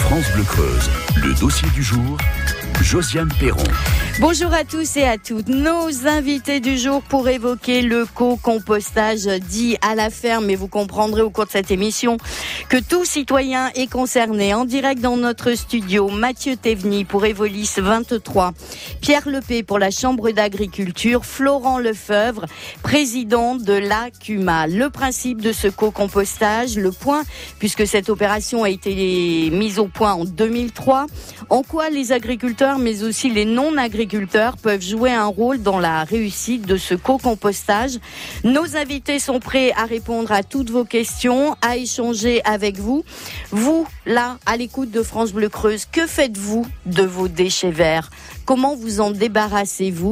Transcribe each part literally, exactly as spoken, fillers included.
France Bleu Creuse, le dossier du jour, Josiane Perron. Bonjour à tous et à toutes. Nos invités du jour pour évoquer le co-compostage dit à la ferme. Mais vous comprendrez au cours de cette émission que tout citoyen est concerné. En direct dans notre studio, Mathieu Théveny pour Evolis vingt-trois, Pierre Lepé pour la Chambre d'agriculture, Florent Lefebvre, président de l'A C U M A. Le principe de ce co-compostage, le point, puisque cette opération a été mise au point en deux mille trois. En quoi les agriculteurs, mais aussi les non-agriculteurs, peuvent jouer un rôle dans la réussite de ce co-compostage. Nos invités sont prêts à répondre à toutes vos questions, à échanger avec vous. Vous, là, à l'écoute de France Bleu Creuse, que faites-vous de vos déchets verts ? Comment vous en débarrassez-vous ?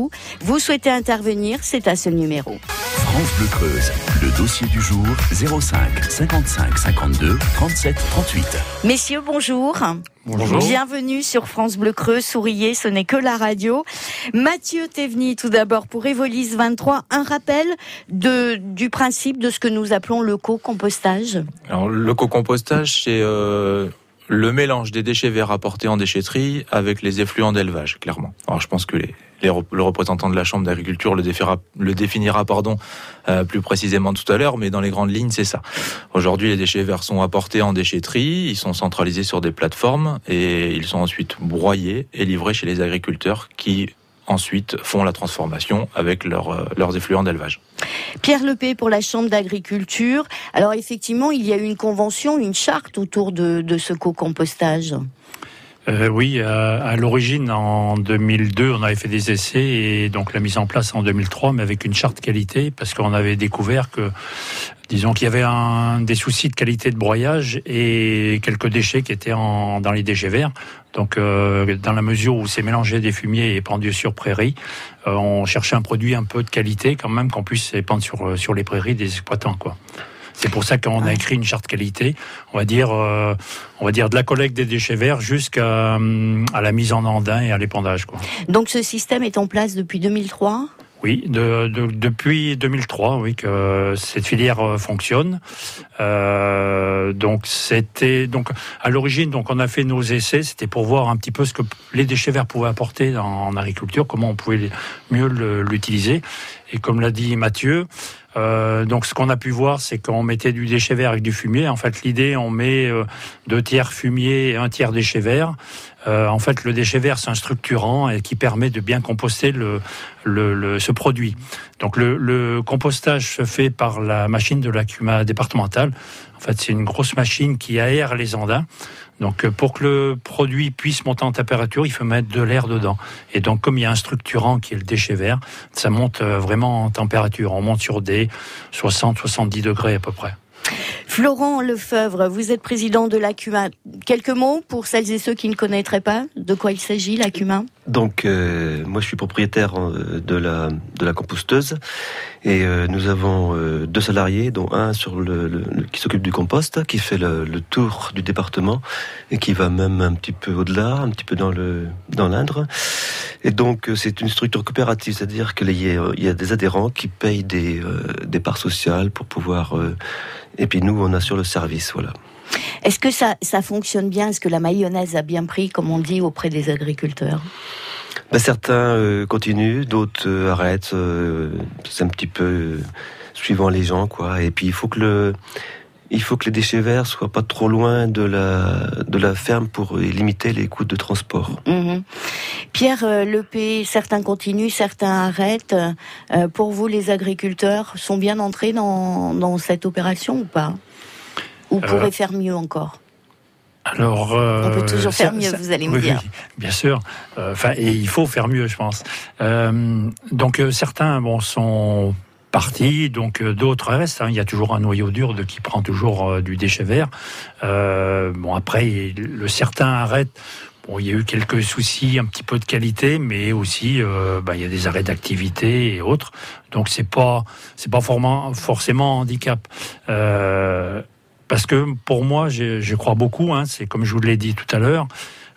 Vous souhaitez intervenir ? C'est à ce numéro. France Bleu Creuse, le dossier du jour, zéro cinq cinquante-cinq cinquante-deux trente-sept trente-huit. Messieurs, bonjour. Bonjour. Bienvenue sur France Bleu Creuse. Souriez, ce n'est que la radio. Mathieu Théveny, tout d'abord, pour Evolis vingt-trois, un rappel de, du principe de ce que nous appelons le co-compostage. Alors, le co-compostage, c'est euh, le mélange des déchets verts apportés en déchetterie avec les effluents d'élevage, clairement. Alors, je pense que les, les, le représentant de la Chambre d'agriculture le définira, le définira pardon, euh, plus précisément tout à l'heure, mais dans les grandes lignes, c'est ça. Aujourd'hui, les déchets verts sont apportés en déchetterie, ils sont centralisés sur des plateformes et ils sont ensuite broyés et livrés chez les agriculteurs qui ensuite font la transformation avec leur, euh, leurs effluents d'élevage. Pierre Lepé pour la Chambre d'agriculture. Alors effectivement, il y a eu une convention, une charte autour de, de ce co-compostage. Euh, oui, à, à l'origine, en deux mille deux, on avait fait des essais et donc la mise en place en deux mille trois, mais avec une charte qualité, parce qu'on avait découvert que, disons qu'il y avait un, des soucis de qualité de broyage et quelques déchets qui étaient en, dans les déchets verts. Donc, euh, dans la mesure où c'est mélangé des fumiers et pendu sur prairies, euh, on cherchait un produit un peu de qualité quand même qu'on puisse épandre sur, sur les prairies des exploitants, quoi. C'est pour ça qu'on a écrit une charte qualité, on va dire, euh, on va dire de la collecte des déchets verts jusqu'à à la mise en andin et à l'épandage, quoi. Donc ce système est en place depuis deux mille trois ? Oui, de, de, depuis deux mille trois, oui, que cette filière fonctionne. Euh, donc c'était donc à l'origine, donc on a fait nos essais, c'était pour voir un petit peu ce que les déchets verts pouvaient apporter dans, en agriculture, comment on pouvait mieux le, l'utiliser. Et comme l'a dit Mathieu, euh, donc ce qu'on a pu voir, c'est qu'on mettait du déchet vert avec du fumier. En fait, l'idée, on met euh, deux tiers fumier et un tiers déchet vert. Euh, en fait, le déchet vert, c'est un structurant et qui permet de bien composter le, le, le, ce produit. Donc, le, le compostage se fait par la machine de l'A C U M A départementale. En fait, c'est une grosse machine qui aère les andins. Donc, pour que le produit puisse monter en température, il faut mettre de l'air dedans. Et donc, comme il y a un structurant qui est le déchet vert, ça monte vraiment en température. On monte sur des soixante à soixante-dix degrés à peu près. Florent Lefebvre, vous êtes président de l'A C U M A. Quelques mots pour celles et ceux qui ne connaîtraient pas de quoi il s'agit, l'A C U M A ? Donc, euh, moi, je suis propriétaire de la de la composteuse et euh, nous avons euh, deux salariés, dont un sur le, le qui s'occupe du compost, qui fait le, le tour du département et qui va même un petit peu au-delà, un petit peu dans le dans l'Indre. Et donc, c'est une structure coopérative, c'est-à-dire qu'il y a, il y a des adhérents qui payent des euh, des parts sociales pour pouvoir euh, et puis nous, on assure le service, voilà. Est-ce que ça, ça fonctionne bien ? Est-ce que la mayonnaise a bien pris, comme on dit, auprès des agriculteurs ? Ben, certains euh, continuent, d'autres euh, arrêtent. Euh, c'est un petit peu euh, suivant les gens, quoi. Et puis il faut que le, il faut que les déchets verts soient pas trop loin de la de la ferme pour limiter les coûts de transport. Mmh. Pierre euh, Lepé, certains continuent, certains arrêtent. Euh, pour vous, les agriculteurs sont bien entrés dans dans cette opération ou pas ? Ou pourrait euh... faire mieux encore ? Alors, euh, on peut toujours faire ça, mieux, ça, vous allez me oui, dire. Oui, bien sûr. Enfin, euh, et il faut faire mieux, je pense. Euh, donc, euh, certains, bon, sont partis, donc euh, d'autres restent. Hein. Il y a toujours un noyau dur de qui prend toujours euh, du déchet vert. Euh, bon, après, le certains arrêtent. Bon, il y a eu quelques soucis, un petit peu de qualité, mais aussi, euh, bah, il y a des arrêts d'activité et autres. Donc, c'est pas, c'est pas forcément, forcément un handicap. Euh, Parce que pour moi, je, je crois beaucoup, hein, c'est comme je vous l'ai dit tout à l'heure,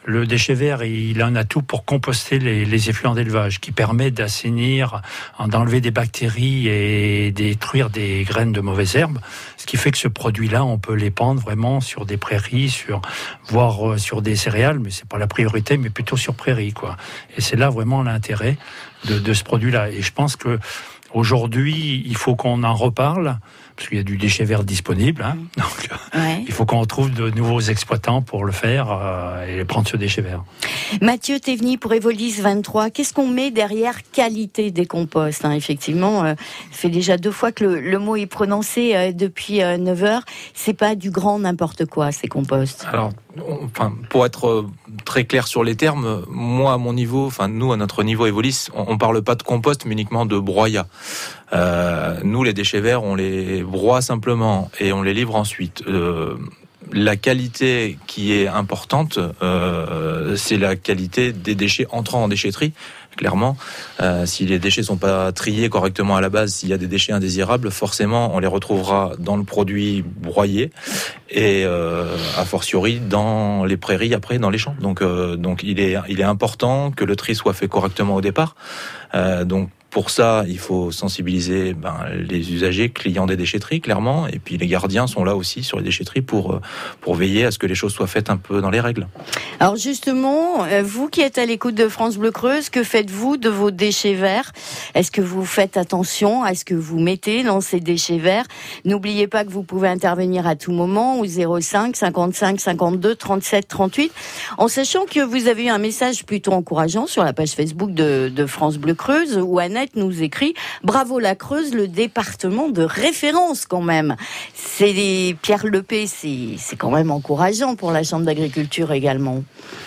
le déchet vert, il a un atout pour composter les, les effluents d'élevage, qui permet d'assainir, d'enlever des bactéries et détruire des graines de mauvaises herbes. Ce qui fait que ce produit-là, on peut l'épandre vraiment sur des prairies, sur, voire sur des céréales, mais c'est pas la priorité, mais plutôt sur prairies, quoi. Et c'est là vraiment l'intérêt de, de ce produit-là. Et je pense que aujourd'hui, il faut qu'on en reparle, parce qu'il y a du déchet vert disponible. Hein, donc, ouais. Il faut qu'on trouve de nouveaux exploitants pour le faire euh, et prendre ce déchet vert. Mathieu Théveny pour Evolis vingt-trois, qu'est-ce qu'on met derrière qualité des composts, hein, effectivement, euh, ça fait déjà deux fois que le, le mot est prononcé euh, depuis euh, neuf heures. C'est pas du grand n'importe quoi, ces composts. Alors, on, enfin, pour être très clair sur les termes, moi, à mon niveau, enfin, nous, à notre niveau Evolis, on, on parle pas de compost, mais uniquement de broyat. Euh, nous, les déchets verts, on les broie simplement et on les livre ensuite. Euh, la qualité qui est importante, euh, c'est la qualité des déchets entrant en déchetterie. Clairement, euh, si les déchets sont pas triés correctement à la base, s'il y a des déchets indésirables, forcément, on les retrouvera dans le produit broyé et euh, a fortiori dans les prairies après, dans les champs. Donc, euh, donc il est, il est important que le tri soit fait correctement au départ. Euh, donc pour ça, il faut sensibiliser ben, les usagers, clients des déchetteries, clairement, et puis les gardiens sont là aussi sur les déchetteries pour pour veiller à ce que les choses soient faites un peu dans les règles. Alors justement, vous qui êtes à l'écoute de France Bleu Creuse, que faites-vous de vos déchets verts ? Est-ce que vous faites attention à ce que vous mettez dans ces déchets verts ? N'oubliez pas que vous pouvez intervenir à tout moment au zéro cinq cinquante-cinq cinquante-deux trente-sept trente-huit, en sachant que vous avez eu un message plutôt encourageant sur la page Facebook de, de France Bleu Creuse, où Annette nous écrit « Bravo la Creuse, le département de référence quand même ». C'est des Pierre Lepé, c'est, c'est quand même encourageant pour la Chambre d'agriculture également.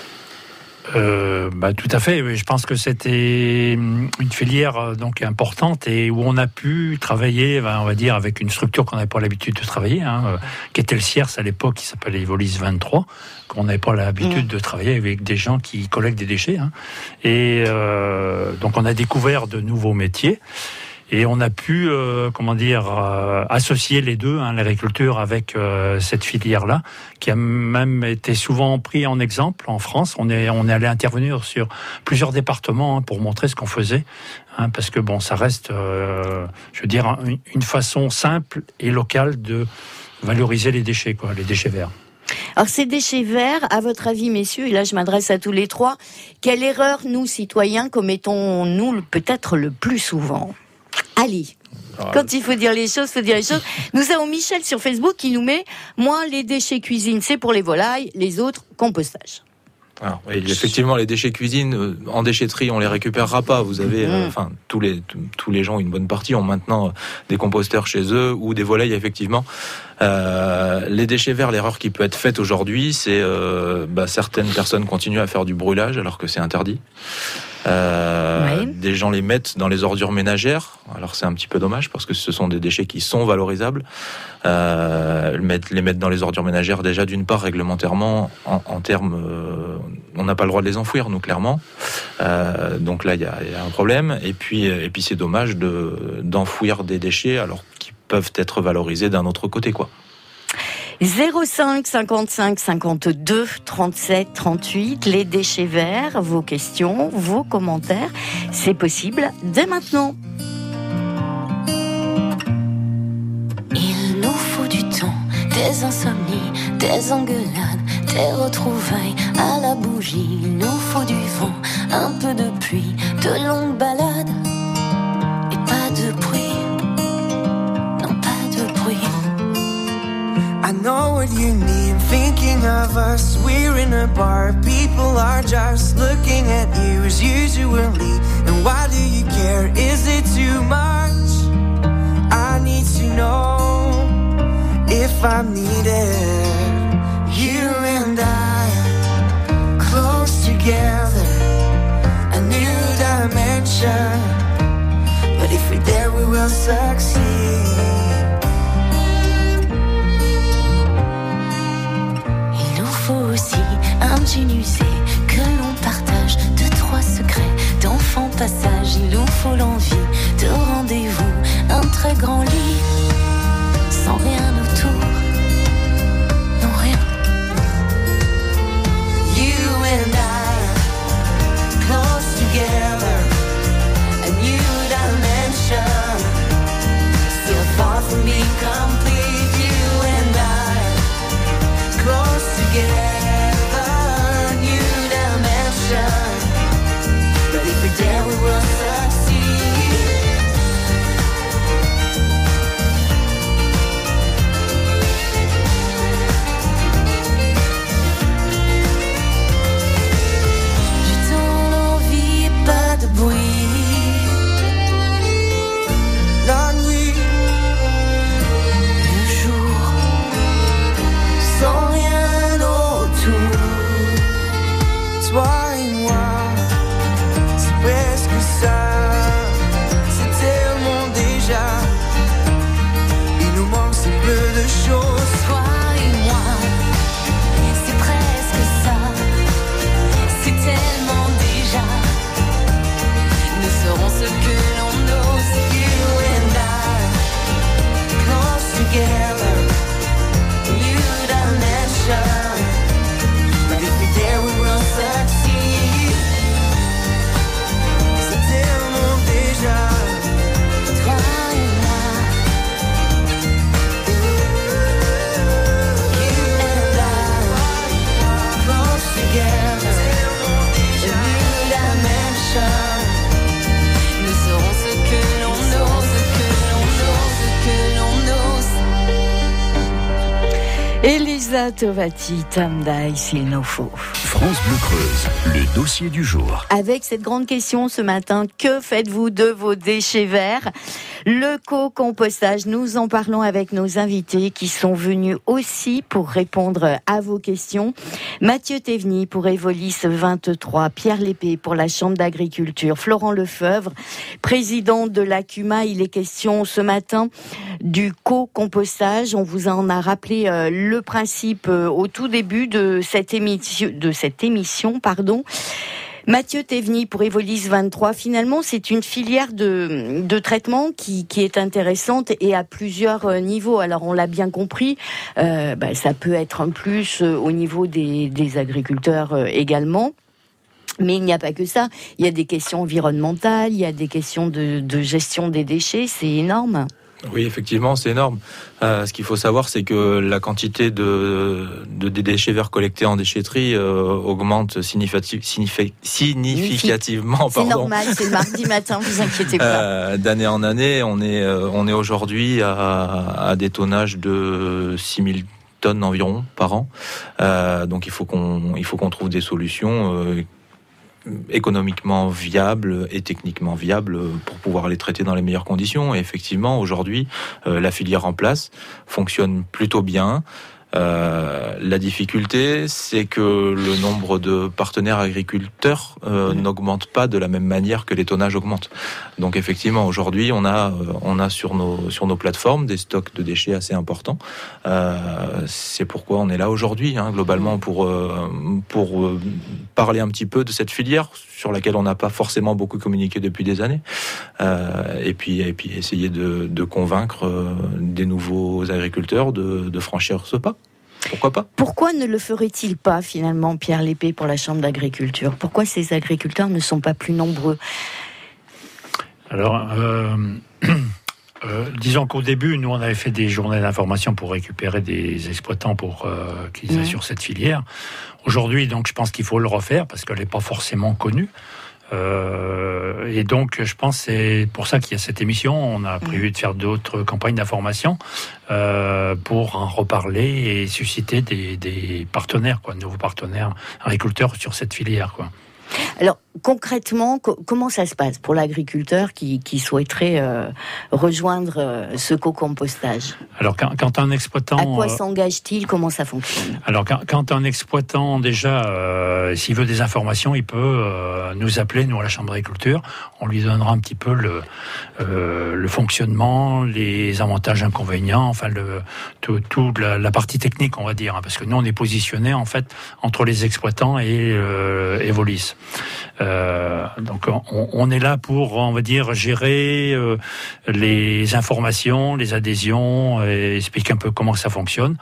Euh, bah, tout à fait. Oui. Je pense que c'était une filière donc importante et où on a pu travailler, on va dire, avec une structure qu'on n'avait pas l'habitude de travailler, hein, euh, qui était le C I R S à l'époque, qui s'appelait Evolis vingt-trois, qu'on n'avait pas l'habitude mmh. de travailler avec des gens qui collectent des déchets. Hein. Et euh, donc on a découvert de nouveaux métiers. Et on a pu, euh, comment dire, euh, associer les deux, hein, l'agriculture avec euh, cette filière-là, qui a même été souvent pris en exemple en France. On est, on est allé intervenir sur plusieurs départements hein, pour montrer ce qu'on faisait, hein, parce que bon, ça reste, euh, je veux dire, une, une façon simple et locale de valoriser les déchets, quoi, les déchets verts. Alors ces déchets verts, à votre avis, messieurs, et là je m'adresse à tous les trois, quelle erreur nous, citoyens, commettons-nous peut-être le plus souvent ? Ali, quand il faut dire les choses, faut dire les choses. Nous avons Michel sur Facebook qui nous met « Moi, les déchets cuisine, c'est pour les volailles, les autres, compostage ». Alors, oui, effectivement, les déchets cuisine, euh, en déchetterie, on les récupérera pas. Vous avez, euh, enfin, tous les t- tous les gens, une bonne partie, ont maintenant euh, des composteurs chez eux ou des volailles, effectivement. Euh, les déchets verts, l'erreur qui peut être faite aujourd'hui, c'est euh, bah, certaines personnes continuent à faire du brûlage alors que c'est interdit. Euh, oui. Des gens les mettent dans les ordures ménagères. Alors c'est un petit peu dommage parce que ce sont des déchets qui sont valorisables. Euh, les mettre dans les ordures ménagères, déjà d'une part réglementairement, en, en termes, euh, on n'a pas le droit de les enfouir, nous clairement. Euh, donc là il y a, y a un problème. Et puis et puis c'est dommage de d'enfouir des déchets alors qu'ils peuvent être valorisés d'un autre côté, quoi. zéro cinq cinquante-cinq cinquante-deux trente-sept trente-huit, les déchets verts, vos questions, vos commentaires, c'est possible dès maintenant. Il nous faut du temps, des insomnies, des engueulades, des retrouvailles à la bougie. Il nous faut du vent, un peu de pluie, de longues balades et pas de bruit. I know what you need, thinking of us. We're in a bar, people are just looking at you as usually. And why do you care? Is it too much? I need to know if I'm needed. You and I, close together, a new dimension. But if we're there, we will succeed. Aussi un jean usé que l'on partage, deux, trois secrets d'enfant passage. Il nous faut l'envie de rendez-vous, un très grand lit, sans rien autour, non rien. You and I. Rosa Tovati, Tamdai, s'il nous faut. France Bleu Creuse, le dossier du jour. Avec cette grande question ce matin, que faites-vous de vos déchets verts ? Le co-compostage, nous en parlons avec nos invités qui sont venus aussi pour répondre à vos questions. Mathieu Théveny pour Evolis vingt-trois, Pierre Lépée pour la Chambre d'agriculture, Florent Lefeuvre, président de l'A C U M A. Il est question ce matin du co-compostage. On vous en a rappelé euh, le principe euh, au tout début de cette émission, de cette émission, pardon. Mathieu Théveny pour Evolis vingt-trois, finalement c'est une filière de, de traitement qui, qui est intéressante et à plusieurs niveaux. Alors on l'a bien compris, euh, bah, ça peut être un plus au niveau des, des agriculteurs également. Mais il n'y a pas que ça, il y a des questions environnementales, il y a des questions de, de gestion des déchets, c'est énorme. Oui, effectivement, c'est énorme. Euh, ce qu'il faut savoir, c'est que la quantité de, de, de déchets verts collectés en déchetterie euh, augmente significative, signifi, significativement. C'est pardon. Normal, c'est le mardi matin, vous inquiétez pas. Euh, d'année en année, on est, euh, on est aujourd'hui à, à des tonnages de six mille tonnes environ par an. Euh, donc il faut qu'on, il faut qu'on trouve des solutions euh, économiquement viable et techniquement viable pour pouvoir les traiter dans les meilleures conditions. Et effectivement, aujourd'hui, euh, la filière en place fonctionne plutôt bien. Euh, la difficulté, c'est que le nombre de partenaires agriculteurs euh, mmh. n'augmente pas de la même manière que les tonnages augmentent. Donc effectivement, aujourd'hui, on a, euh, on a sur nos, sur nos plateformes des stocks de déchets assez importants. Euh, c'est pourquoi on est là aujourd'hui, hein, globalement, pour, euh, pour euh, parler un petit peu de cette filière sur laquelle on n'a pas forcément beaucoup communiqué depuis des années. Euh, et puis, et puis essayer de, de convaincre euh, des nouveaux agriculteurs de, de franchir ce pas. Pourquoi pas ? Pourquoi ne le ferait-il pas finalement, Pierre Lépée, pour la Chambre d'agriculture ? Pourquoi ces agriculteurs ne sont pas plus nombreux ? Alors, euh, euh, disons qu'au début, nous, on avait fait des journées d'information pour récupérer des exploitants pour euh, qu'ils assurent mmh. cette filière. Aujourd'hui, donc, je pense qu'il faut le refaire parce qu'elle n'est pas forcément connue. Euh, et donc, je pense que c'est pour ça qu'il y a cette émission. On a prévu de faire d'autres campagnes d'information euh, pour en reparler et susciter des, des partenaires, quoi, de nouveaux partenaires agriculteurs sur cette filière, quoi. Alors, concrètement, co- comment ça se passe pour l'agriculteur qui, qui souhaiterait euh, rejoindre euh, ce co-compostage ? Alors, quand, quand un exploitant... À quoi euh, s'engage-t-il ? Comment ça fonctionne ? Alors, quand, quand un exploitant, déjà, euh, s'il veut des informations, il peut euh, nous appeler, nous, à la Chambre d'agriculture. On lui donnera un petit peu le, euh, le fonctionnement, les avantages, inconvénients, enfin, le, tout, tout la, la partie technique, on va dire. Hein, parce que nous, on est positionné, en fait, entre les exploitants et euh, Evolis. Euh, donc on, on est là pour, on va dire, gérer euh, les informations, les adhésions, et expliquer un peu comment ça fonctionne.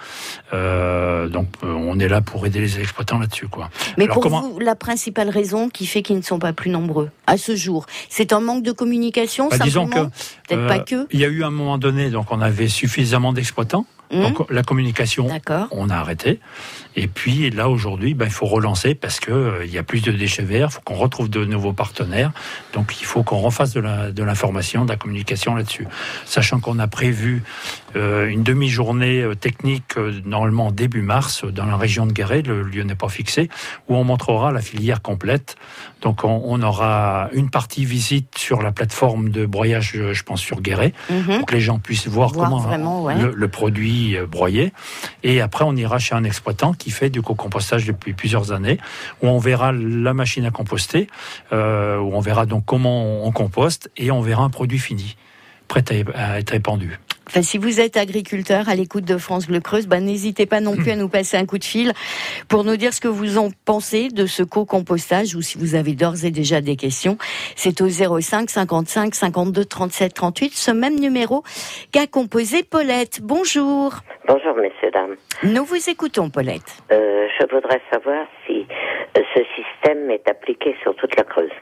Euh, donc on est là pour aider les exploitants là-dessus, quoi. Mais Alors, pour comment... vous, la principale raison qui fait qu'ils ne sont pas plus nombreux à ce jour, c'est un manque de communication, bah, simplement. Disons que, peut-être euh, pas que. Il y a eu un moment donné, donc on avait suffisamment d'exploitants. Mmh. Donc la communication, D'accord. on a arrêté. Et puis là aujourd'hui, ben, il faut relancer parce que euh, il y a plus de déchets verts. Il faut qu'on retrouve de nouveaux partenaires. Donc il faut qu'on refasse de, la, de l'information, de la communication là-dessus. Sachant qu'on a prévu euh, une demi-journée euh, technique euh, normalement début mars euh, dans la région de Guéret. Le lieu n'est pas fixé, où on montrera la filière complète. Donc on, on aura une partie visite sur la plateforme de broyage, je pense sur Guéret, mmh. pour que les gens puissent voir, voir comment vraiment, ouais. le, le produit broyé. Et après, on ira chez un exploitant qui fait du co-compostage depuis plusieurs années, où on verra la machine à composter, euh, où on verra donc comment on composte, et on verra un produit fini, prêt à être répandu. Enfin, si vous êtes agriculteur à l'écoute de France Bleu Creuse, bah, n'hésitez pas non plus à nous passer un coup de fil pour nous dire ce que vous en pensez de ce co-compostage, ou si vous avez d'ores et déjà des questions. C'est au zéro cinq cinquante-cinq cinquante-deux trente-sept trente-huit, ce même numéro qu'a composé Paulette. Bonjour. Bonjour, messieurs, dames. Nous vous écoutons, Paulette. Euh, je voudrais savoir si euh, ce système est appliqué sur toute la Creuse.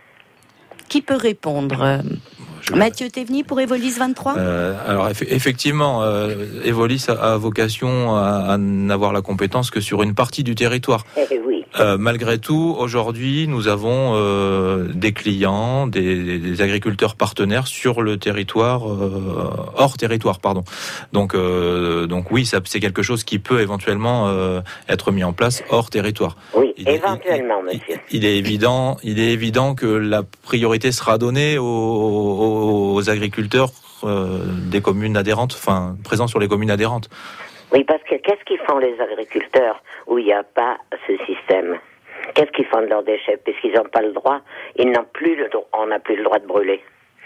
Qui peut répondre ? euh, Je... Mathieu Théveny pour Evolis vingt-trois. Euh, alors eff- effectivement, euh, Evolis a, a vocation à, à n'avoir la compétence que sur une partie du territoire. Eh oui. Euh, malgré tout, aujourd'hui, nous avons euh, des clients, des, des agriculteurs partenaires sur le territoire, euh, hors territoire, pardon. Donc, euh, donc oui, ça, c'est quelque chose qui peut éventuellement euh, être mis en place hors territoire. Oui, il éventuellement, est, il, monsieur. Il, il est évident, il est évident que la priorité sera donnée aux, aux, aux agriculteurs euh, des communes adhérentes, enfin présents sur les communes adhérentes. Oui, parce que qu'est-ce qu'ils font les agriculteurs où il n'y a pas ce système? Qu'est-ce qu'ils font de leurs déchets? Puisqu'ils n'ont pas le droit, ils n'ont plus le droit, on n'a plus le droit de brûler.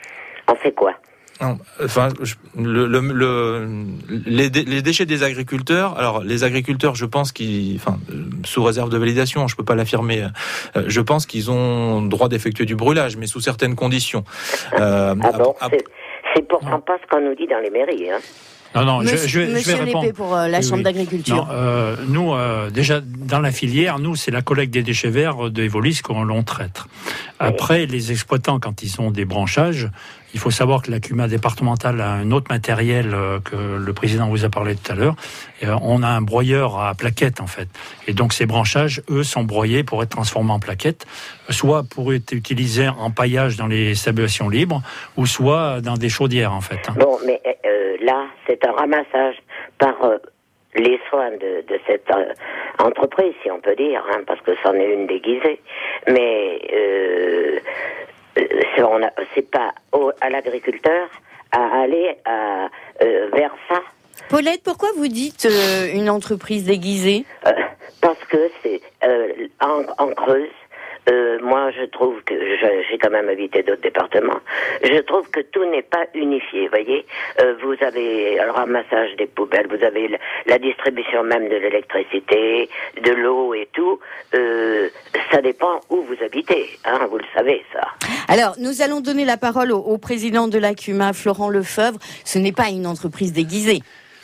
On fait quoi? Non, enfin, le, le, le, les, dé, les déchets des agriculteurs. Alors, les agriculteurs, je pense qu'ils, enfin, sous réserve de validation, je peux pas l'affirmer. Euh, je pense qu'ils ont droit d'effectuer du brûlage, mais sous certaines conditions. Euh, ah bon, ap- c'est, c'est pourtant pas ce qu'on nous dit dans les mairies, hein. Non, non, Monsieur, je, je, vais, Monsieur je vais répondre. Lépée pour euh, la oui, Chambre oui. d'agriculture. Non, euh, nous, euh, déjà, dans la filière, nous, c'est la collecte des déchets verts de Evolis qu'on l'on traite. Après, les exploitants, quand ils ont des branchages, il faut savoir que la C U M A départementale a un autre matériel euh, que le président vous a parlé tout à l'heure. Et, euh, on a un broyeur à plaquettes, en fait. Et donc, ces branchages, eux, sont broyés pour être transformés en plaquettes, soit pour être utilisés en paillage dans les stations libres, ou soit dans des chaudières, en fait. Hein. Bon, mais euh, là, c'est un ramassage par euh, les soins de, de cette euh, entreprise, si on peut dire, hein, parce que c'en est une déguisée. Mais euh, c'est, on a, c'est pas au, à l'agriculteur à aller à, euh, vers ça. Paulette, pourquoi vous dites euh, une entreprise déguisée? euh, Parce que c'est euh, en, en Creuse. Euh, moi, je trouve que je, j'ai quand même habité d'autres départements. Je trouve que tout n'est pas unifié. Voyez, euh, vous avez le ramassage des poubelles, vous avez la, la distribution même de l'électricité, de l'eau et tout. Euh, ça dépend où vous habitez, hein, vous le savez ça. Alors, nous allons donner la parole au, au président de la C U M A, Florent Lefebvre. Ce n'est pas une entreprise déguisée.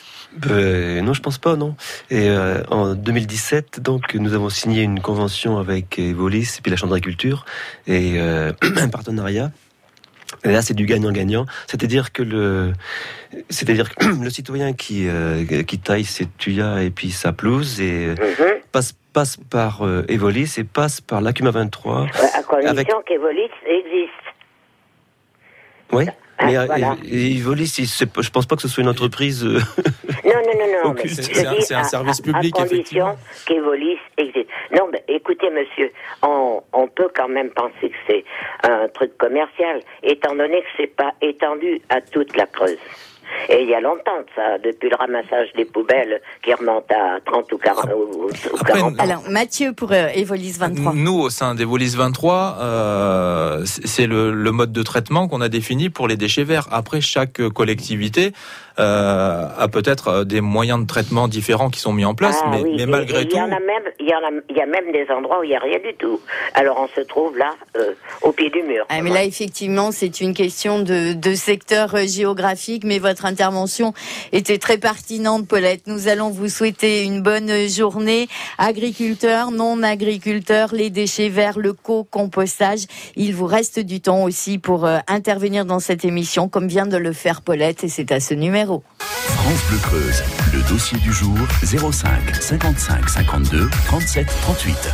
Euh, non, je pense pas, non. Et euh, en deux mille dix-sept, donc, nous avons signé une convention avec Evolis et puis la Chambre d'agriculture et euh, un partenariat. Et là, c'est du gagnant-gagnant. C'est-à-dire que le, c'est-à-dire que le citoyen qui euh, qui taille ses tuyas et puis sa pelouse et mm-hmm. passe passe par euh, Evolis et passe par la C U M A vingt-trois. À condition avec... qu'Evolis existe. Oui. Mais ah, voilà. Evolis, je pense pas que ce soit une entreprise. Non, non, non, non. Mais c'est, c'est, c'est, un, dis, c'est un service à, public, à condition qu'Evolis existe. Non, mais écoutez, monsieur, on, on peut quand même penser que c'est un truc commercial, étant donné que c'est pas étendu à toute la Creuse. Et il y a longtemps de ça, depuis le ramassage des poubelles qui remonte à trente ou quarante, ou, ou Après, quarante ans. Alors, Mathieu pour euh, Evolis vingt-trois. Nous, au sein d'Evolis vingt-trois, euh, c'est le, le mode de traitement qu'on a défini pour les déchets verts. Après, chaque collectivité euh, a peut-être des moyens de traitement différents qui sont mis en place, ah, mais, oui. mais et, malgré et tout... Il y en a même, il y en a, il y a même des endroits où il n'y a rien du tout. Alors, on se trouve là, euh, au pied du mur. Ah, mais là, effectivement, c'est une question de, de secteur géographique, mais votre intervention était très pertinente, Paulette. Nous allons vous souhaiter une bonne journée. Agriculteurs, non-agriculteurs, les déchets verts, le co-compostage. Il vous reste du temps aussi pour euh, intervenir dans cette émission, comme vient de le faire Paulette, et c'est à ce numéro. France Bleu Creuse, le dossier du jour, zéro cinq cinquante-cinq cinquante-deux trente-sept trente-huit.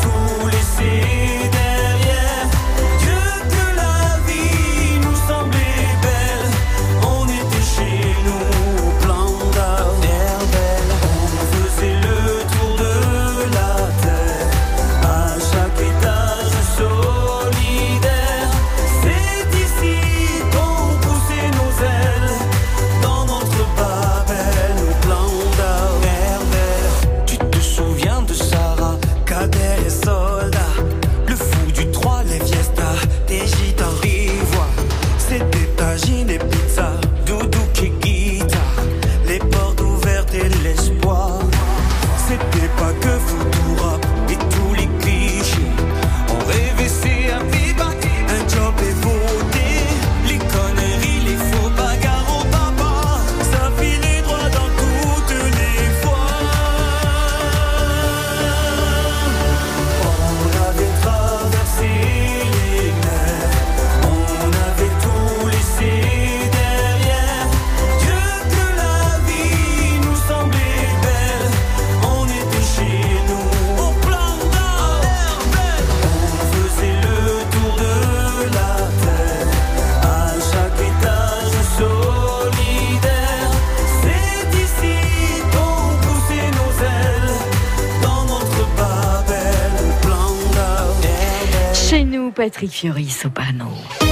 Dieu que la vie nous semblait Patrick Fiori, soprano.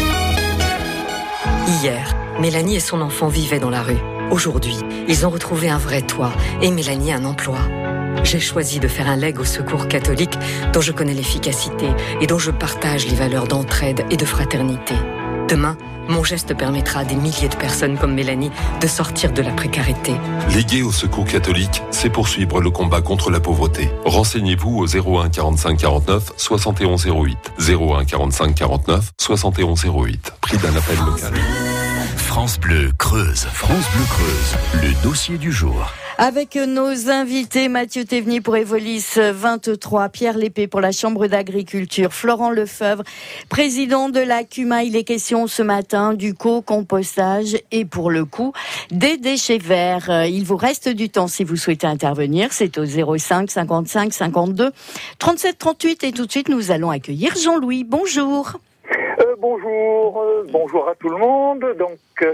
Hier, Mélanie et son enfant vivaient dans la rue. Aujourd'hui, ils ont retrouvé un vrai toit et Mélanie un emploi. J'ai choisi de faire un legs au Secours catholique dont je connais l'efficacité et dont je partage les valeurs d'entraide et de fraternité. Demain, mon geste permettra à des milliers de personnes comme Mélanie de sortir de la précarité. Léguer au Secours catholique, c'est poursuivre le combat contre la pauvreté. Renseignez-vous au zéro un quarante-cinq quarante-neuf soixante et onze zéro huit. zéro un quarante-cinq quarante-neuf soixante et onze zéro huit. Prix d'un appel local. France Bleu Creuse. France Bleu Creuse. Le dossier du jour. Avec nos invités, Mathieu Théveny pour Evolis vingt-trois, Pierre Lépée pour la Chambre d'agriculture, Florent Lefebvre, président de la C U M A. Il est question ce matin du co-compostage et pour le coup des déchets verts. Il vous reste du temps si vous souhaitez intervenir. C'est au zéro cinq cinquante-cinq cinquante-deux trente-sept trente-huit et tout de suite nous allons accueillir Jean-Louis. Bonjour. Euh, bonjour, euh, bonjour à tout le monde. Donc, euh,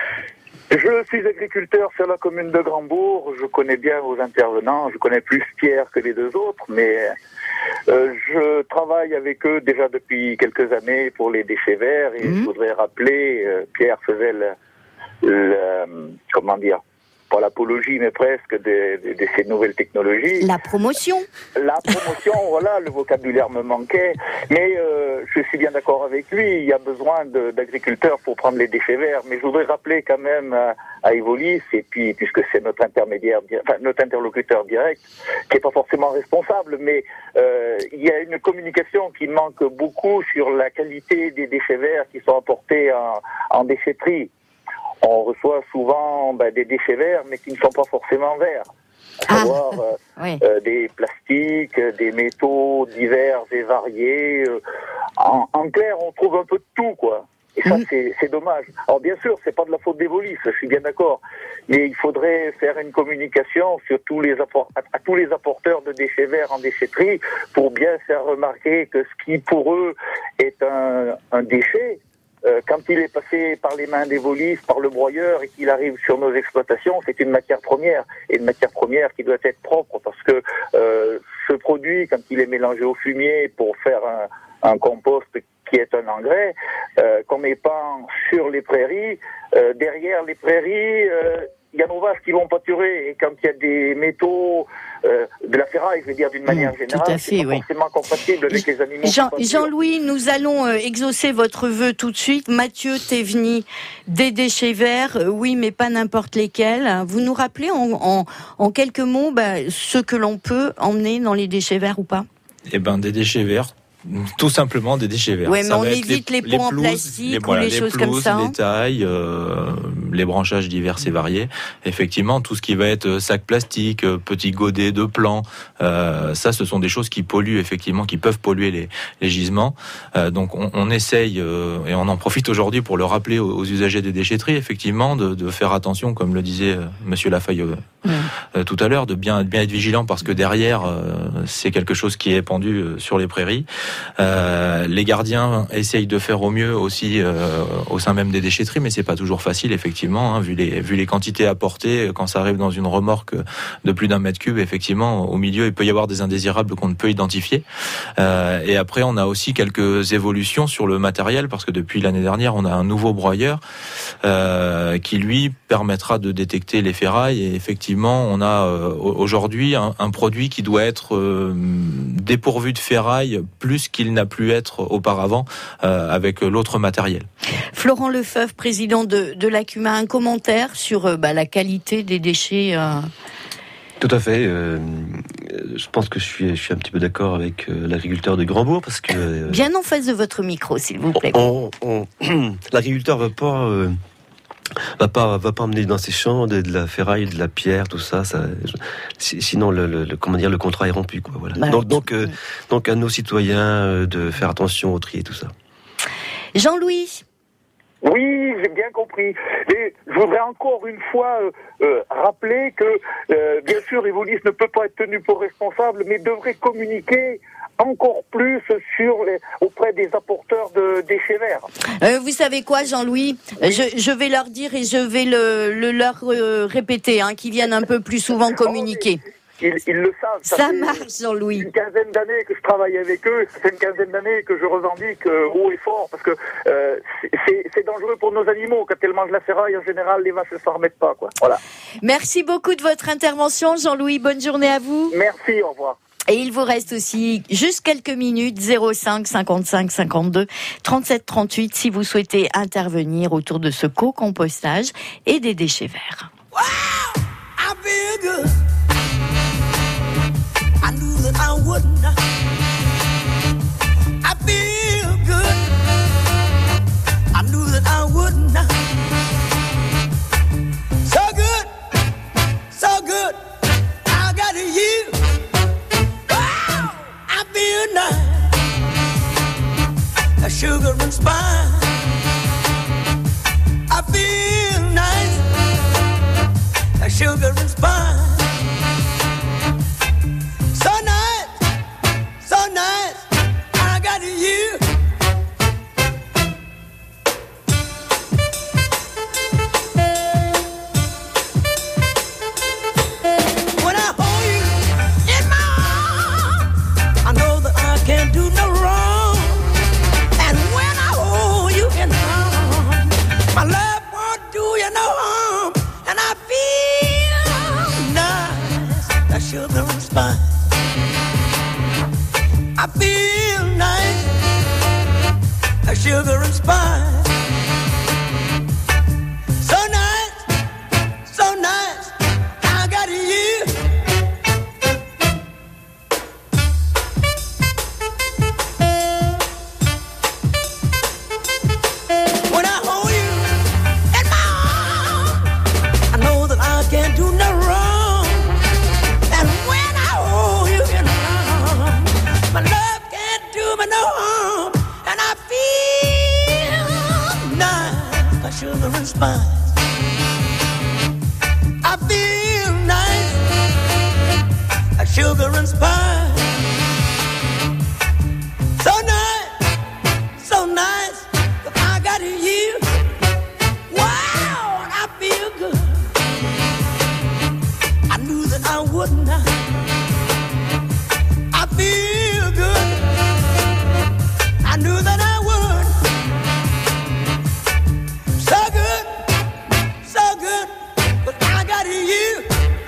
je suis agriculteur sur la commune de Grandbourg. Je connais bien vos intervenants. Je connais plus Pierre que les deux autres, mais euh, je travaille avec eux déjà depuis quelques années pour les déchets verts. Et mmh. je voudrais rappeler, euh, Pierre faisait le, le comment dire, pas l'apologie, mais presque de, de, de ces nouvelles technologies. La promotion. La promotion, voilà, le vocabulaire me manquait. Mais euh, je suis bien d'accord avec lui, il y a besoin de, d'agriculteurs pour prendre les déchets verts. Mais je voudrais rappeler quand même à, à Evolis, et puis puisque c'est notre intermédiaire, enfin notre interlocuteur direct, qui n'est pas forcément responsable, mais euh, il y a une communication qui manque beaucoup sur la qualité des déchets verts qui sont apportés en, en déchetterie. On reçoit souvent ben, des déchets verts, mais qui ne sont pas forcément verts. À savoir ah, euh, oui. euh, des plastiques, des métaux divers et variés. Euh, en, en clair, on trouve un peu de tout, quoi. Et ça, mmh. c'est, c'est dommage. Alors bien sûr, c'est pas de la faute d'Evolis, je suis bien d'accord. Mais il faudrait faire une communication sur tous les apport- à, à tous les apporteurs de déchets verts en déchetterie pour bien faire remarquer que ce qui, pour eux, est un, un déchet, Euh, quand il est passé par les mains d'Evolis, par le broyeur et qu'il arrive sur nos exploitations, c'est une matière première. Et une matière première qui doit être propre parce que euh, ce produit, quand il est mélangé au fumier pour faire un, un compost qui est un engrais, euh, qu'on épand sur les prairies, euh, derrière les prairies, euh, il y a nos vaches qui vont pâturer. Et quand il y a des métaux, euh, de la ferraille, je veux dire d'une manière mmh, générale, fait, c'est pas oui. forcément compatible avec les animaux. Jean, Jean-Louis, nous allons euh, exaucer votre vœu tout de suite. Mathieu Théveny, des déchets verts, euh, oui, mais pas n'importe lesquels. Vous nous rappelez en, en, en quelques mots bah, ce que l'on peut emmener dans les déchets verts ou pas ? Eh ben, des déchets verts. Tout simplement des déchets verts. Oui, mais ça on évite les, les pots les pelouses, en plastique les, ou voilà, les, les choses pelouses, comme ça. Les tailles, euh, les branchages divers et variés. Effectivement, tout ce qui va être sac plastique, petits godets de plants, euh, ça, ce sont des choses qui polluent effectivement, qui peuvent polluer les, les gisements. Euh, donc, on, on essaye euh, et on en profite aujourd'hui pour le rappeler aux, aux usagers des déchetteries, effectivement, de, de faire attention, comme le disait euh, Monsieur Lafeuille euh, mmh. euh, tout à l'heure, de bien, de bien être vigilant parce que derrière, euh, c'est quelque chose qui est pendu euh, sur les prairies. Euh, les gardiens essayent de faire au mieux aussi euh, au sein même des déchetteries, mais c'est pas toujours facile effectivement, hein, vu les vu les quantités apportées. Quand ça arrive dans une remorque de plus d'un mètre cube, effectivement, au milieu il peut y avoir des indésirables qu'on ne peut identifier. Euh, et après, on a aussi quelques évolutions sur le matériel parce que depuis l'année dernière, on a un nouveau broyeur euh, qui lui permettra de détecter les ferrailles. Et effectivement, on a euh, aujourd'hui un, un produit qui doit être euh, dépourvu de ferrailles plus qu'il n'a pu être auparavant euh, avec l'autre matériel. Florent Lefebvre, président de, de la C U M A, un commentaire sur euh, bah, la qualité des déchets euh... Tout à fait. Euh, je pense que je suis, je suis un petit peu d'accord avec euh, l'agriculteur de Grandbourg parce que... Euh, Bien en face de votre micro, s'il vous plaît. On, on, l'agriculteur va pas... Euh, va pas va pas emmener dans ses champs de, de la ferraille, de la pierre, tout ça, ça sinon le, le, le comment dire le contrat est rompu quoi, voilà. Bah, donc donc euh, donc à nos citoyens euh, de faire attention au tri et tout ça. Jean-Louis. Oui, j'ai bien compris. Et je voudrais encore une fois euh, euh, rappeler que, euh, bien sûr, Evolis ne peut pas être tenu pour responsable, mais devrait communiquer encore plus sur les, auprès des apporteurs de déchets verts. Euh, vous savez quoi, Jean-Louis ? Oui. je, je vais leur dire et je vais le, le leur euh, répéter, hein, qu'ils viennent un peu plus souvent communiquer. ils, ils le savent. Ça, ça marche, Jean-Louis. Une quinzaine d'années que je travaille avec eux, ça fait une quinzaine d'années que je revendique euh, haut et fort, parce que euh, c'est, c'est dangereux pour nos animaux. Quand elles mangent la ferraille, en général, les vaches ne s'en remettent pas, quoi. Voilà. Merci beaucoup de votre intervention, Jean-Louis. Bonne journée à vous. Merci, au revoir. Et il vous reste aussi juste quelques minutes, zéro cinq cinquante-cinq cinquante-deux trente-sept trente-huit, si vous souhaitez intervenir autour de ce co-compostage et des déchets verts. Wow, I feel good. I knew that I wouldn't. I feel good. I knew that I wouldn't. So good, so good. I got you. I feel nice, a sugar and spice. I feel nice, a sugar and spice. So nice, so nice, I got you. When I hold you in my arms, I know that I can't do no wrong. And when I hold you in my arms, my love won't do you no harm. And I feel nice, that sugar and spice. I feel nice, that sugar and spice. So nice, so nice, I got you. When I hold you in my arms, I know that I can't do no wrong. And when I hold you in my arms, my love can't do me no harm. And I feel nice, like sugar and spice. I feel nice, like sugar and spice. So nice, so nice, that I got you. Wow, and I feel good. I knew that I wouldn't. I feel good. I knew that I would. So good, so good, but I got you.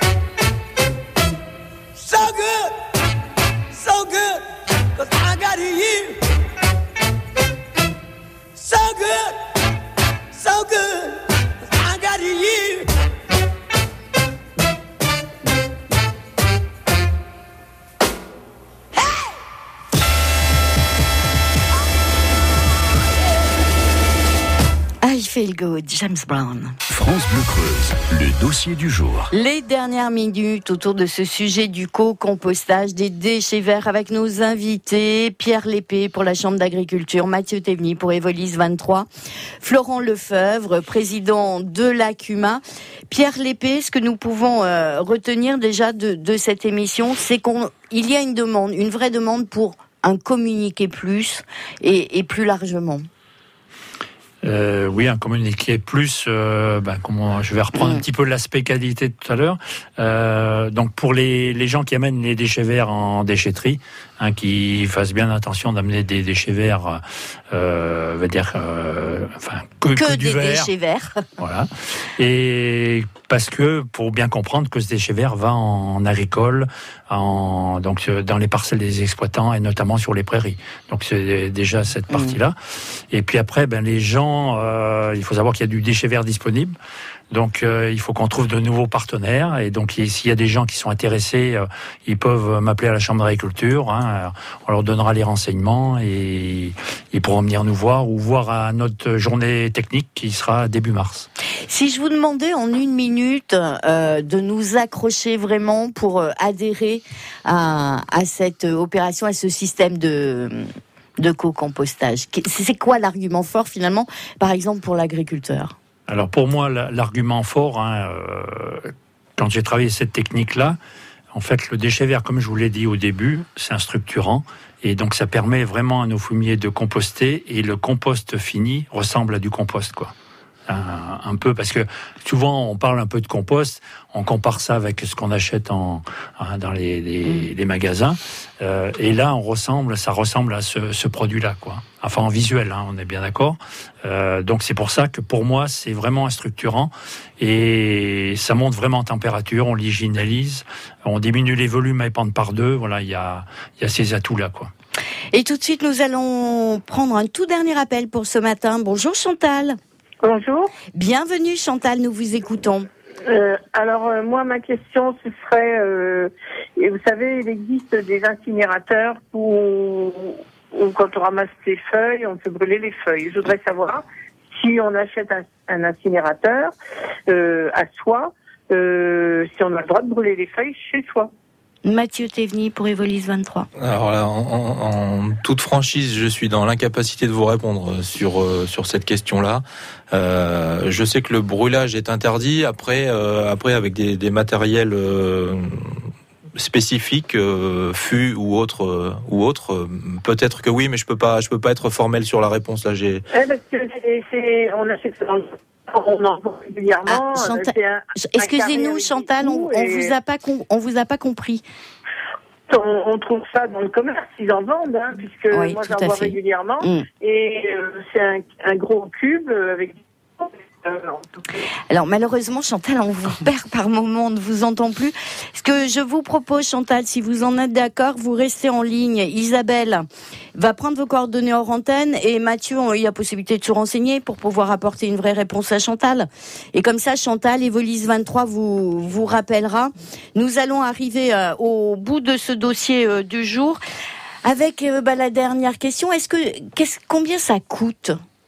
So good, so good, but I got you. So good, so good, but I got you. I feel good, James Brown. France Bleu Creuse, le dossier du jour. Les dernières minutes autour de ce sujet du co-compostage des déchets verts avec nos invités, Pierre Lépée pour la Chambre d'agriculture, Mathieu Théveny pour Evolis vingt-trois, Florent Lefebvre, président de l'A C U M A. Pierre Lépée, ce que nous pouvons euh, retenir déjà de, de cette émission, c'est qu'il y a une demande, une vraie demande pour un communiqué plus et, et plus largement. Euh, oui, un communiqué plus. Euh, ben, comment, je vais reprendre mmh. un petit peu l'aspect qualité de tout à l'heure. Euh, donc pour les, les gens qui amènent les déchets verts en déchetterie, hein, qui fassent bien attention d'amener des déchets verts, euh, veut dire, euh, enfin que, que, que du des verre. déchets verts. Voilà. Et parce que pour bien comprendre que ce déchet vert va en agricole, en, donc dans les parcelles des exploitants et notamment sur les prairies. Donc c'est déjà cette partie-là. Mmh. Et puis après, ben les gens Euh, il faut savoir qu'il y a du déchet vert disponible. Donc euh, il faut qu'on trouve de nouveaux partenaires. Et donc s'il y a des gens qui sont intéressés, euh, ils peuvent m'appeler à la Chambre d'agriculture. Hein, on leur donnera les renseignements et ils pourront venir nous voir ou voir à notre journée technique qui sera début mars. Si je vous demandais en une minute euh, de nous accrocher vraiment pour euh, adhérer à, à cette opération, à ce système de... de co-compostage. C'est quoi l'argument fort finalement, par exemple pour l'agriculteur ? Alors pour moi, l'argument fort, hein, euh, quand j'ai travaillé cette technique-là, en fait le déchet vert, comme je vous l'ai dit au début, c'est un structurant et donc ça permet vraiment à nos fumiers de composter et le compost fini ressemble à du compost, quoi. un, un peu, parce que souvent on parle un peu de compost, on compare ça avec ce qu'on achète en, dans les, les, les magasins, euh, et là on ressemble, ça ressemble à ce, ce produit-là, quoi. Enfin en visuel, hein, on est bien d'accord. Euh, donc c'est pour ça que pour moi c'est vraiment un structurant, et ça monte vraiment en température, on l'hygiénalise, on diminue les volumes à épandre par deux. Voilà, il y a, il y a ces atouts-là, quoi. Et tout de suite, nous allons prendre un tout dernier appel pour ce matin. Bonjour Chantal. Bonjour. Bienvenue Chantal, nous vous écoutons. Euh, alors euh, moi, ma question, ce serait, euh, et vous savez, il existe des incinérateurs où, où quand on ramasse les feuilles, on peut brûler les feuilles. Je voudrais savoir si on achète un, un incinérateur euh, à soi, euh, si on a le droit de brûler les feuilles chez soi. Mathieu Théveny pour Evolis vingt-trois. Alors là, en, en, en toute franchise, je suis dans l'incapacité de vous répondre sur euh, sur cette question-là. Euh, je sais que le brûlage est interdit. Après, euh, après avec des, des matériels euh, spécifiques, euh, fûts ou autres, euh, ou autres, euh, peut-être que oui, mais je peux pas, je peux pas être formel sur la réponse là. J'ai. Eh, parce que c'est, c'est, on achète ça dans le... On en voit régulièrement. Ah, Chantal, un, excusez-nous, Chantal, on, on vous a pas, com- on vous a pas compris. On, on trouve ça dans le commerce, ils en vendent, hein, puisque oui, moi j'en vois régulièrement. Mmh. Et euh, c'est un, un gros cube avec. Alors malheureusement Chantal, on vous perd par moment, on ne vous entend plus. Ce que je vous propose Chantal, si vous en êtes d'accord, vous restez en ligne. Isabelle va prendre vos coordonnées hors antenne et Mathieu, il y a possibilité de se renseigner pour pouvoir apporter une vraie réponse à Chantal. Et comme ça Chantal, Evolis vingt-trois vous, vous rappellera. Nous allons arriver euh, au bout de ce dossier euh, du jour avec euh, bah, la dernière question. Est-ce que, qu'est-ce, combien ça coûte?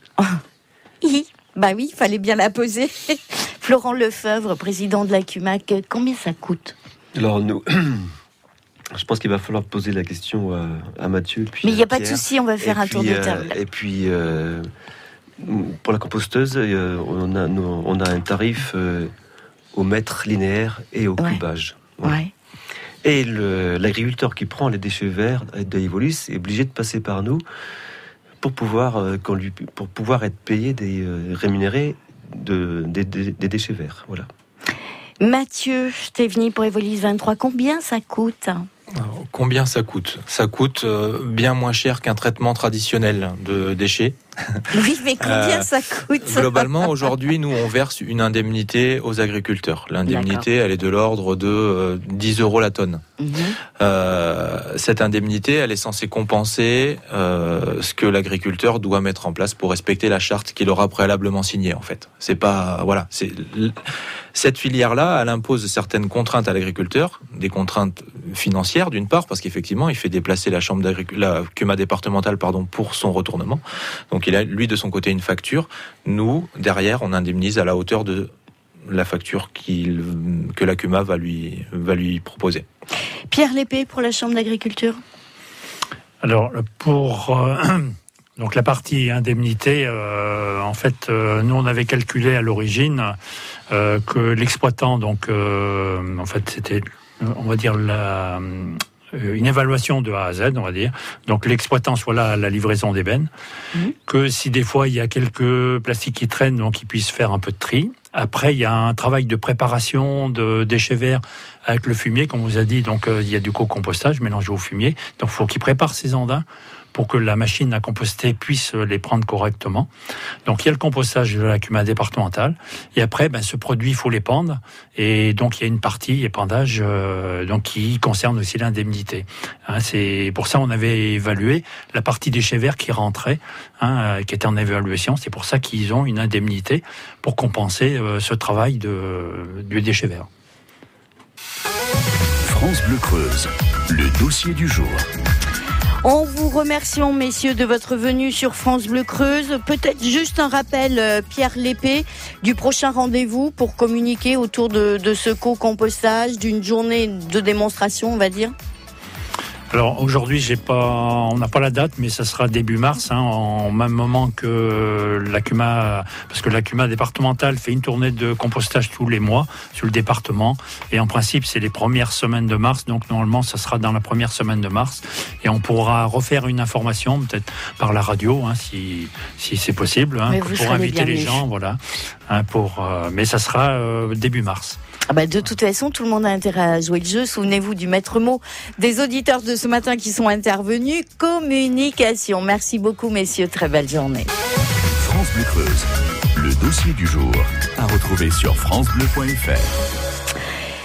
Bah oui, il fallait bien la poser. Florent Lefebvre, président de la C U M A C, combien ça coûte? Alors nous, je pense qu'il va falloir poser la question à, à Mathieu. Puis mais il n'y a pas Pierre. de souci, on va faire et un puis, tour de table. Euh, et puis, euh, pour la composteuse, euh, on, a, nous, on a un tarif euh, au mètre linéaire et au ouais. cubage. Ouais. Ouais. Et le, l'agriculteur qui prend les déchets verts de Evolis est obligé de passer par nous pour pouvoir, euh, quand lui, pour pouvoir être payé, des, euh, rémunéré de, des, des, des déchets verts. Voilà. Mathieu Théveny pour Evolis vingt-trois, combien ça coûte? Alors, combien ça coûte? Ça coûte euh, bien moins cher qu'un traitement traditionnel de déchets. Oui, mais combien euh, ça coûte? Globalement, aujourd'hui, nous, on verse une indemnité aux agriculteurs. L'indemnité, D'accord. elle est de l'ordre de euh, dix euros la tonne. Mmh. Euh, cette indemnité, elle est censée compenser euh, ce que l'agriculteur doit mettre en place pour respecter la charte qu'il aura préalablement signée, en fait. C'est pas... Voilà, c'est... Cette filière-là, elle impose certaines contraintes à l'agriculteur, des contraintes financières d'une part, parce qu'effectivement, il fait déplacer la chambre d'agriculture, la C U M A départementale, pardon, pour son retournement. Donc, il a lui de son côté une facture. Nous, derrière, on indemnise à la hauteur de la facture qu'il, que la C U M A va lui va lui proposer. Pierre Lépée pour la chambre d'agriculture. Alors pour euh, donc la partie indemnité, euh, en fait, euh, nous on avait calculé à l'origine euh, que l'exploitant, donc euh, en fait c'était, on va dire la une évaluation de A à Z, on va dire. Donc l'exploitant soit là à la livraison d'ébène, mmh. que si des fois il y a quelques plastiques qui traînent, donc il puisse faire un peu de tri. Après, il y a un travail de préparation de déchets verts avec le fumier, comme on vous a dit. Donc euh, il y a du co-compostage mélangé au fumier. Donc il faut qu'il prépare ses andins pour que la machine à composter puisse les prendre correctement. Donc il y a le compostage de la C U M A départementale. Et après, ben, ce produit, il faut l'épandre. Et donc il y a une partie épandage euh, donc, qui concerne aussi l'indemnité. Hein, c'est pour ça qu'on avait évalué la partie déchets verts qui rentrait, hein, qui était en évaluation. C'est pour ça qu'ils ont une indemnité pour compenser euh, ce travail de, du déchet vert. France Bleu Creuse, le dossier du jour. En vous remerciant, messieurs, de votre venue sur France Bleu Creuse. Peut-être juste un rappel, euh, Pierre Lépée, du prochain rendez-vous pour communiquer autour de, de ce co-compostage, d'une journée de démonstration, on va dire. Alors aujourd'hui, j'ai pas, on n'a pas la date, mais ça sera début mars, hein, en même moment que l'A C U M A, parce que l'A C U M A départementale fait une tournée de compostage tous les mois sur le département, et en principe c'est les premières semaines de mars, donc normalement ça sera dans la première semaine de mars, et on pourra refaire une information peut-être par la radio, hein, si si c'est possible, hein, pour inviter les gens, voilà, hein, pour, euh, mais ça sera euh, début mars. Ah bah de toute façon, tout le monde a intérêt à jouer le jeu. Souvenez-vous du maître mot des auditeurs de ce matin qui sont intervenus. Communication. Merci beaucoup, messieurs. Très belle journée. France Bleu Creuse. Le dossier du jour à retrouver sur francebleu point f r.